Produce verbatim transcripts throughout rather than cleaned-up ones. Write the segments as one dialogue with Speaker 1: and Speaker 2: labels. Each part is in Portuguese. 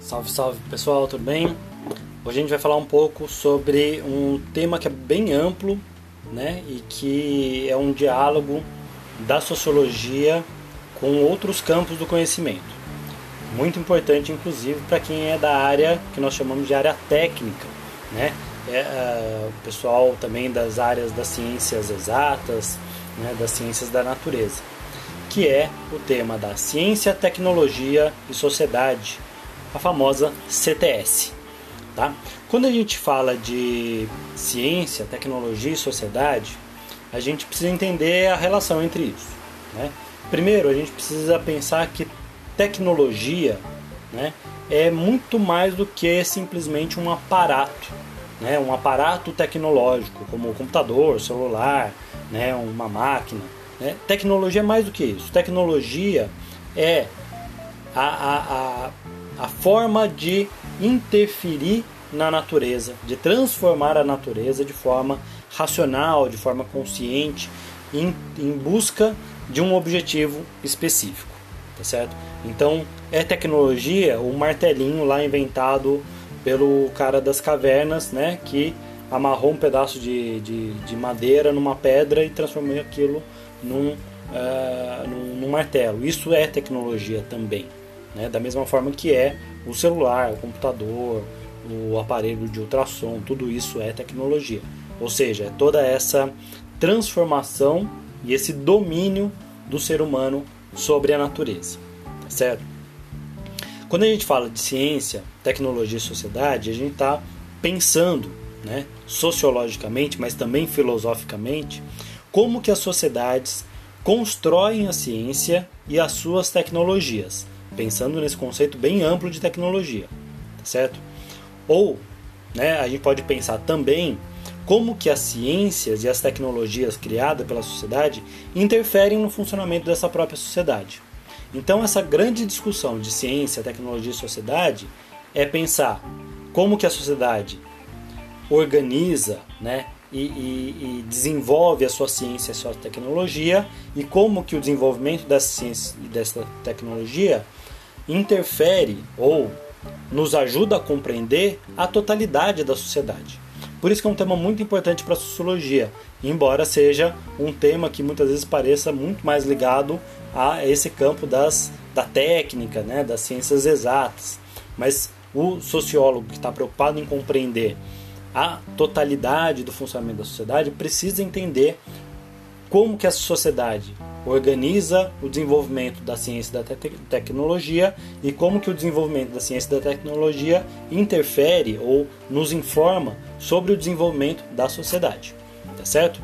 Speaker 1: Salve, salve pessoal, tudo bem? Hoje a gente vai falar um pouco sobre um tema que é bem amplo, né, e que é um diálogo da sociologia com outros campos do conhecimento. Muito importante, inclusive, para quem é da área que nós chamamos de área técnica, né? É, uh, o pessoal também das áreas das ciências exatas, né, das ciências da natureza, que é o tema da ciência, tecnologia e sociedade, a famosa C T S. Tá? Quando a gente fala de ciência, tecnologia e sociedade, a gente precisa entender a relação entre isso, né? Primeiro, a gente precisa pensar que tecnologia, né, é muito mais do que simplesmente um aparato, né, um aparato tecnológico, como o computador, celular, né, uma máquina. Né? Tecnologia é mais do que isso. Tecnologia é a, a, a, a forma de interferir na natureza, de transformar a natureza de forma racional, de forma consciente, em, em busca de um objetivo específico, tá certo? Então, é tecnologia, o martelinho lá inventado pelo cara das cavernas, né, que amarrou um pedaço de, de, de madeira numa pedra e transformou aquilo num, uh, num, num martelo. Isso é tecnologia também, né? Da mesma forma que é o celular, o computador, o aparelho de ultrassom, tudo isso é tecnologia. Ou seja, é toda essa transformação e esse domínio do ser humano sobre a natureza, tá certo? Quando a gente fala de ciência, tecnologia e sociedade, a gente está pensando, né, sociologicamente, mas também filosoficamente, como que as sociedades constroem a ciência e as suas tecnologias, pensando nesse conceito bem amplo de tecnologia, tá certo? Ou, né, a gente pode pensar também como que as ciências e as tecnologias criadas pela sociedade interferem no funcionamento dessa própria sociedade. Então, essa grande discussão de ciência, tecnologia e sociedade é pensar como que a sociedade organiza, né, e, e, e desenvolve a sua ciência e a sua tecnologia, e como que o desenvolvimento dessa ciência e dessa tecnologia interfere ou nos ajuda a compreender a totalidade da sociedade. Por isso que é um tema muito importante para a sociologia, embora seja um tema que muitas vezes pareça muito mais ligado a esse campo das, da técnica, né, das ciências exatas. Mas o sociólogo que está preocupado em compreender a totalidade do funcionamento da sociedade precisa entender como que essa sociedade organiza o desenvolvimento da ciência e da te- tecnologia e como que o desenvolvimento da ciência e da tecnologia interfere ou nos informa sobre o desenvolvimento da sociedade, tá certo?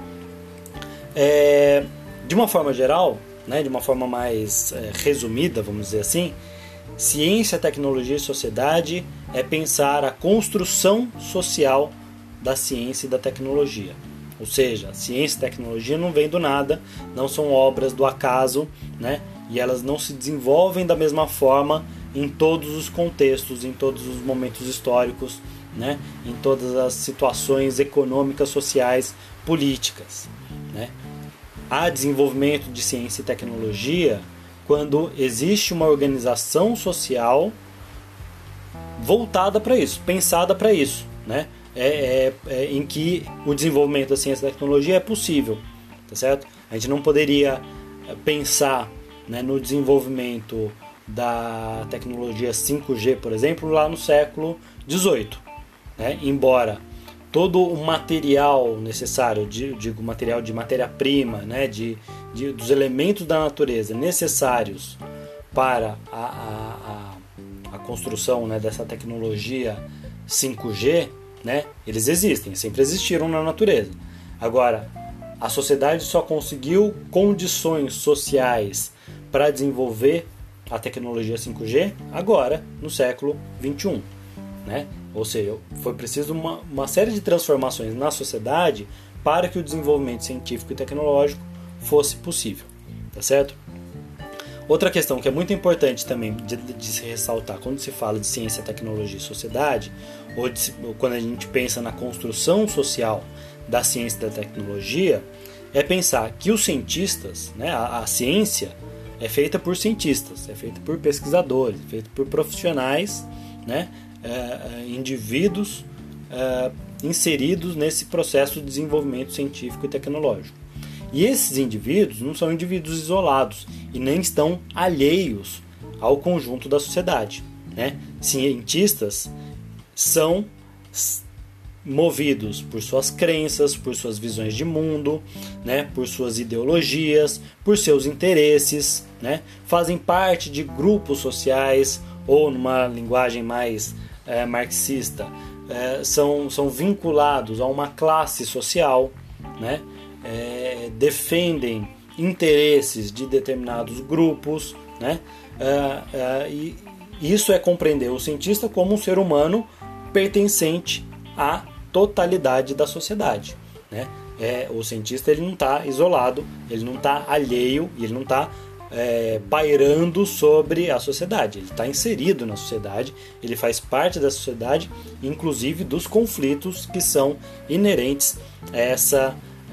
Speaker 1: É, de uma forma geral, né, de uma forma mais é, resumida, vamos dizer assim, ciência, tecnologia e sociedade é pensar a construção social da ciência e da tecnologia. Ou seja, ciência e tecnologia não vêm do nada, não são obras do acaso, né? E elas não se desenvolvem da mesma forma em todos os contextos, em todos os momentos históricos, né? Em todas as situações econômicas, sociais, políticas, né? Há desenvolvimento de ciência e tecnologia quando existe uma organização social voltada para isso, pensada para isso, né? É, é, é, em que o desenvolvimento da ciência e da tecnologia é possível, tá certo? A gente não poderia pensar, né, no desenvolvimento da tecnologia cinco G, por exemplo, lá no século dezoito, né? Embora todo o material necessário, digo material de matéria-prima, né, de, de, dos elementos da natureza necessários para a, a, a, a construção, né, dessa tecnologia cinco G, né, eles existem, sempre existiram na natureza. Agora, a sociedade só conseguiu condições sociais para desenvolver a tecnologia cinco G agora, no século vinte e um. Né? Ou seja, foi preciso uma, uma série de transformações na sociedade para que o desenvolvimento científico e tecnológico fosse possível. Tá certo? Outra questão que é muito importante também de, de se ressaltar quando se fala de ciência, tecnologia e sociedade, ou, de, ou quando a gente pensa na construção social da ciência e da tecnologia, é pensar que os cientistas, né, a, a ciência é feita por cientistas, é feita por pesquisadores, é feita por profissionais, né, é, indivíduos é, inseridos nesse processo de desenvolvimento científico e tecnológico. E esses indivíduos não são indivíduos isolados e nem estão alheios ao conjunto da sociedade, né? Cientistas são movidos por suas crenças, por suas visões de mundo, né? Por suas ideologias, por seus interesses, né? Fazem parte de grupos sociais ou, numa linguagem mais é, marxista, é, são, são vinculados a uma classe social, né? É, defendem interesses de determinados grupos, né? É, é, e isso é compreender o cientista como um ser humano pertencente à totalidade da sociedade, né? É, o cientista ele não está isolado, ele não está alheio, ele não está é, pairando sobre a sociedade, ele está inserido na sociedade, ele faz parte da sociedade, inclusive dos conflitos que são inerentes a essa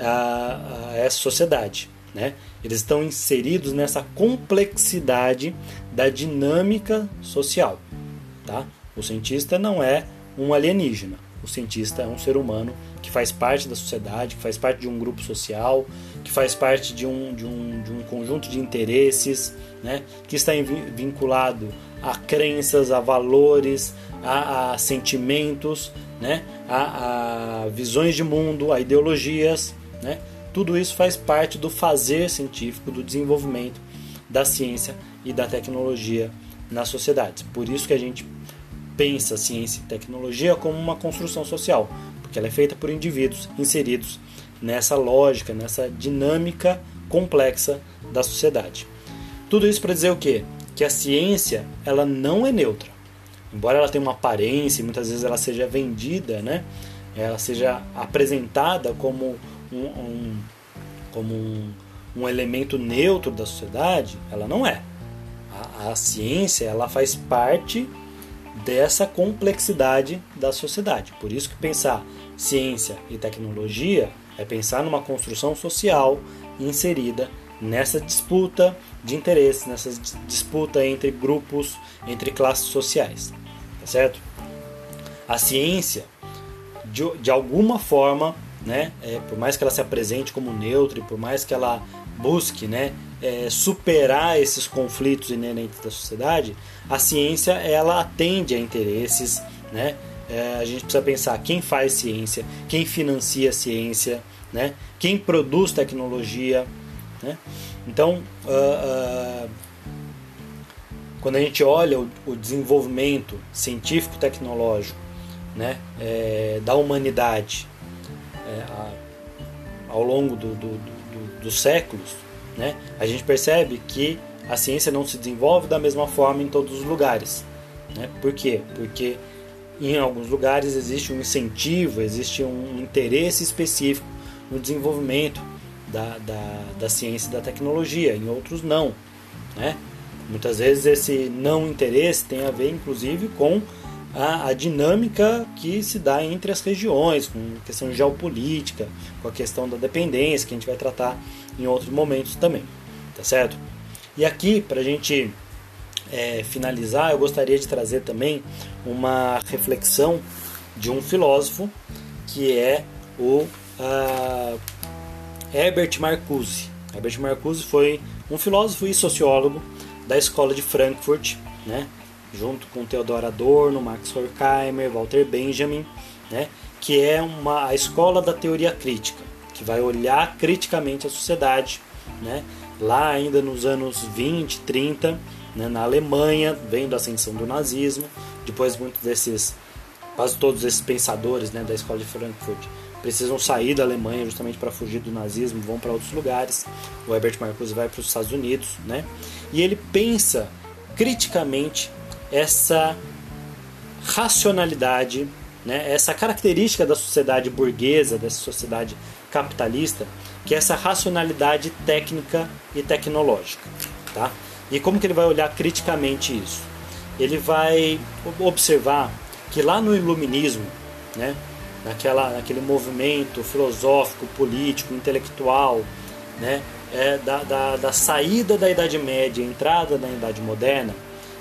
Speaker 1: A, a essa sociedade, né? Eles estão inseridos nessa complexidade da dinâmica social, tá? O cientista não é um alienígena, o cientista é um ser humano que faz parte da sociedade, que faz parte de um grupo social, que faz parte de um, de um, de um conjunto de interesses, né? Que está vinculado a crenças, a valores, a, a sentimentos, né? a, a visões de mundo, a ideologias, né? Tudo isso faz parte do fazer científico, do desenvolvimento da ciência e da tecnologia nas sociedades. Por isso que a gente pensa ciência e tecnologia como uma construção social, porque ela é feita por indivíduos inseridos nessa lógica, nessa dinâmica complexa da sociedade. Tudo isso para dizer o quê? Que a ciência ela não é neutra. Embora ela tenha uma aparência e muitas vezes ela seja vendida, né? Ela seja apresentada como um, um, como um, um elemento neutro da sociedade, ela não é. A, a ciência ela faz parte dessa complexidade da sociedade. Por isso que pensar ciência e tecnologia é pensar numa construção social inserida nessa disputa de interesses, nessa disputa entre grupos, entre classes sociais. Tá certo? A ciência, de, de alguma forma, né, é, por mais que ela se apresente como neutra e por mais que ela busque, né, é, superar esses conflitos inerentes da sociedade, a ciência ela atende a interesses, né? É, a gente precisa pensar quem faz ciência, quem financia a ciência, né? Quem produz tecnologia, né? Então, uh, uh, quando a gente olha o, o desenvolvimento científico-tecnológico, né, é, da humanidade é, a, ao longo do, do, do, dos séculos, né, a gente percebe que a ciência não se desenvolve da mesma forma em todos os lugares. Né? Por quê? Porque em alguns lugares existe um incentivo, existe um interesse específico no desenvolvimento da, da, da ciência e da tecnologia, em outros não. Né? Muitas vezes esse não interesse tem a ver inclusive com a, a dinâmica que se dá entre as regiões, com a questão geopolítica, com a questão da dependência, que a gente vai tratar em outros momentos também. Tá certo? E aqui, para a gente é, finalizar, eu gostaria de trazer também uma reflexão de um filósofo que é o uh, Herbert Marcuse. Herbert Marcuse foi um filósofo e sociólogo da escola de Frankfurt, né, junto com Theodor Adorno, Max Horkheimer, Walter Benjamin, né, que é uma, a escola da teoria crítica, que vai olhar criticamente a sociedade, né, lá ainda nos anos vinte, trinta, né, na Alemanha, vendo a ascensão do nazismo. Depois muitos desses, quase todos esses pensadores, né, da escola de Frankfurt precisam sair da Alemanha justamente para fugir do nazismo, vão para outros lugares. O Herbert Marcuse vai para os Estados Unidos, né, e ele pensa criticamente essa racionalidade, né, essa característica da sociedade burguesa, dessa sociedade capitalista, que é essa racionalidade técnica e tecnológica, tá? E como que ele vai olhar criticamente isso? Ele vai observar que lá no iluminismo, né, naquela, naquele movimento filosófico, político, intelectual, né, é, da, da, da saída da Idade Média, entrada na Idade Moderna,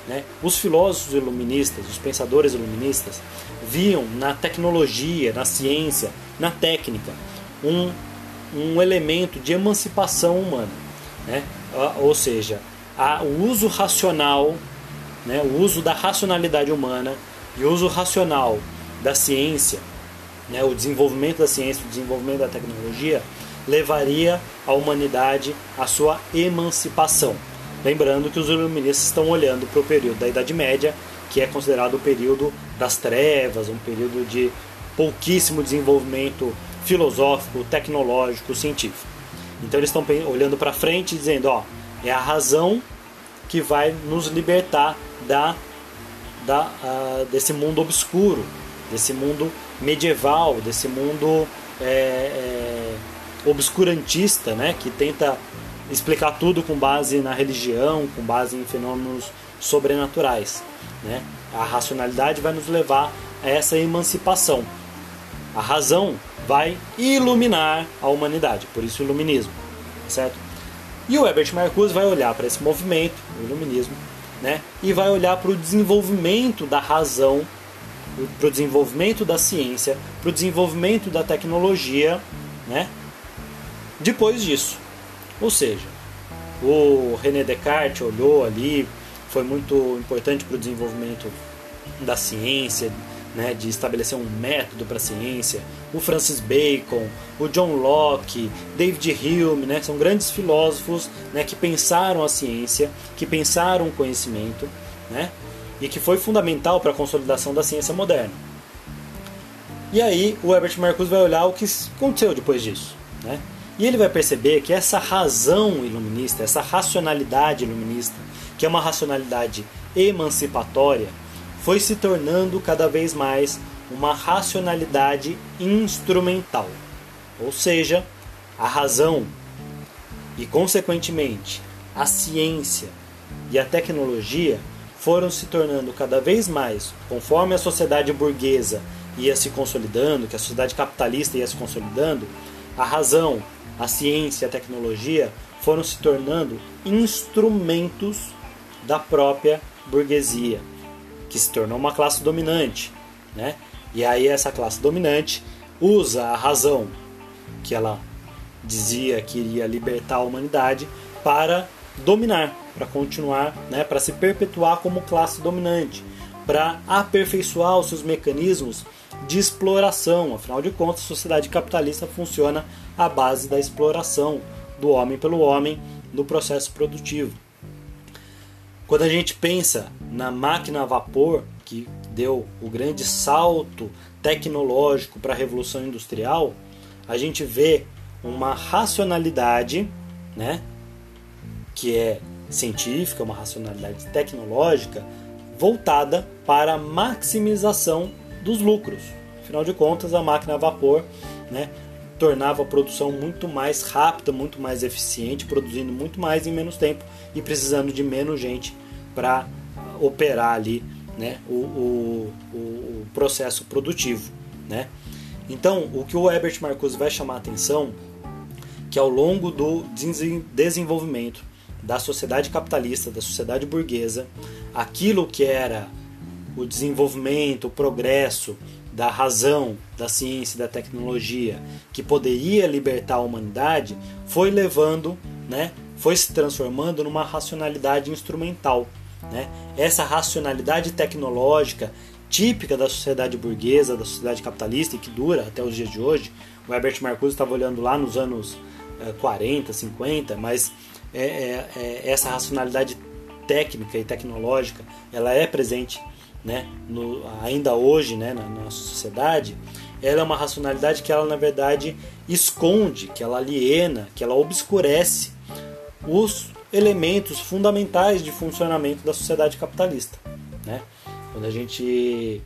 Speaker 1: né? Os filósofos iluministas, os pensadores iluministas, viam na tecnologia, na ciência, na técnica, um, um elemento de emancipação humana, né? Ou seja, a, o uso racional, né? O uso da racionalidade humana e o uso racional da ciência, né? O desenvolvimento da ciência, o desenvolvimento da tecnologia, levaria a humanidade à sua emancipação. Lembrando que os iluministas estão olhando para o período da Idade Média, que é considerado o período das trevas, um período de pouquíssimo desenvolvimento filosófico, tecnológico, científico. Então eles estão olhando para frente e dizendo, ó, é a razão que vai nos libertar da, da, uh, desse mundo obscuro, desse mundo medieval, desse mundo é, é, obscurantista, né, que tenta explicar tudo com base na religião, com base em fenômenos sobrenaturais, né? A racionalidade vai nos levar a essa emancipação. A razão vai iluminar a humanidade, por isso o iluminismo, certo? E o Herbert Marcuse vai olhar para esse movimento, o iluminismo, né? E vai olhar para o desenvolvimento da razão, para o desenvolvimento da ciência, para o desenvolvimento da tecnologia, né? Depois disso. Ou seja, o René Descartes olhou ali, foi muito importante para o desenvolvimento da ciência, né, de estabelecer um método para a ciência. O Francis Bacon, o John Locke, David Hume, né, são grandes filósofos, né, que pensaram a ciência, que pensaram o conhecimento, né, e que foi fundamental para a consolidação da ciência moderna. E aí o Herbert Marcuse vai olhar o que aconteceu depois disso, né? E ele vai perceber que essa razão iluminista, essa racionalidade iluminista, que é uma racionalidade emancipatória, foi se tornando cada vez mais uma racionalidade instrumental. Ou seja, a razão e, consequentemente, a ciência e a tecnologia foram se tornando cada vez mais, conforme a sociedade burguesa ia se consolidando, que a sociedade capitalista ia se consolidando, a razão, a ciência e a tecnologia foram se tornando instrumentos da própria burguesia, que se tornou uma classe dominante, né? E aí essa classe dominante usa a razão, que ela dizia que iria libertar a humanidade, para dominar, para continuar, né? Para se perpetuar como classe dominante, para aperfeiçoar os seus mecanismos de exploração. Afinal de contas, a sociedade capitalista funciona à base da exploração do homem pelo homem no processo produtivo. Quando a gente pensa na máquina a vapor, que deu o grande salto tecnológico para a Revolução Industrial, a gente vê uma racionalidade, né, que é científica, uma racionalidade tecnológica, voltada para a maximização dos lucros. Afinal de contas, a máquina a vapor, né, tornava a produção muito mais rápida, muito mais eficiente, produzindo muito mais em menos tempo e precisando de menos gente para operar ali, né, o, o, o processo produtivo, né? Então, o que o Herbert Marcuse vai chamar a atenção, que ao longo do desenvolvimento da sociedade capitalista, da sociedade burguesa, aquilo que era o desenvolvimento, o progresso da razão, da ciência e da tecnologia, que poderia libertar a humanidade, foi levando, né, foi se transformando numa racionalidade instrumental, né? Essa racionalidade tecnológica típica da sociedade burguesa, da sociedade capitalista, e que dura até os dias de hoje. O Herbert Marcuse estava olhando lá nos anos eh, quarenta, cinquenta, mas é, é, é, essa racionalidade técnica e tecnológica, ela é presente, né, no, ainda hoje, né, na, na nossa sociedade. Ela é uma racionalidade que ela, na verdade, esconde, que ela aliena, que ela obscurece os elementos fundamentais de funcionamento da sociedade capitalista, né? Quando a gente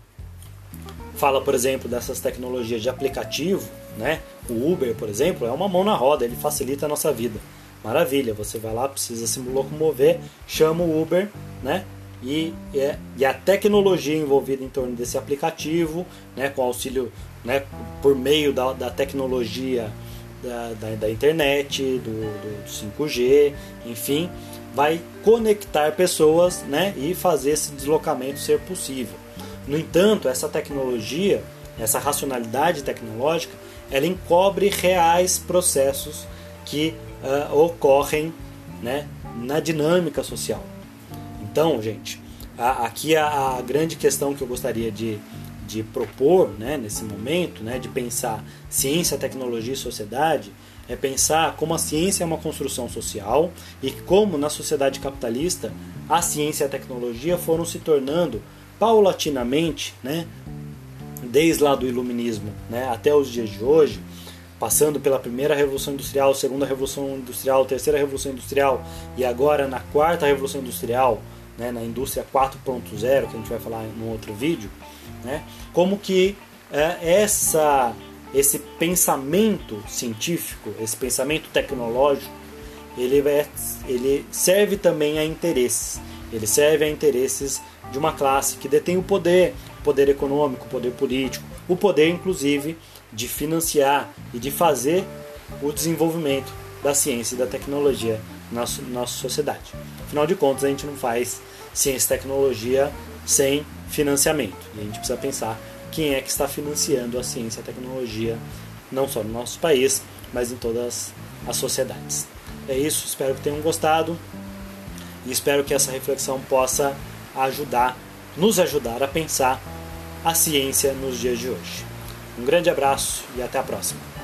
Speaker 1: fala, por exemplo, dessas tecnologias de aplicativo, né? O Uber, por exemplo, é uma mão na roda, ele facilita a nossa vida. Maravilha, você vai lá, precisa se locomover, chama o Uber, né? E, é, e a tecnologia envolvida em torno desse aplicativo, né, com auxílio, né, por meio da, da tecnologia da, da, da internet, do, do cinco G, enfim, vai conectar pessoas, né, e fazer esse deslocamento ser possível. No entanto, essa tecnologia, essa racionalidade tecnológica, ela encobre reais processos que uh, ocorrem, né, na dinâmica social. Então, gente, a, aqui a, a grande questão que eu gostaria de, de propor, né, nesse momento, né, de pensar ciência, tecnologia e sociedade, é pensar como a ciência é uma construção social e como na sociedade capitalista a ciência e a tecnologia foram se tornando paulatinamente, né, desde lá do iluminismo, né, até os dias de hoje, passando pela primeira revolução industrial, segunda revolução industrial, terceira revolução industrial e agora na quarta revolução industrial, né, na indústria quatro ponto zero, que a gente vai falar em um outro vídeo, né, como que é, essa, esse pensamento científico, esse pensamento tecnológico, ele, é, ele serve também a interesses, ele serve a interesses de uma classe que detém o poder, o poder econômico, o poder político, o poder inclusive de financiar e de fazer o desenvolvimento da ciência e da tecnologia na nossa sociedade. Afinal de contas, a gente não faz ciência e tecnologia sem financiamento. E a gente precisa pensar quem é que está financiando a ciência e a tecnologia, não só no nosso país, mas em todas as sociedades. É isso, espero que tenham gostado e espero que essa reflexão possa ajudar, nos ajudar a pensar a ciência nos dias de hoje. Um grande abraço e até a próxima.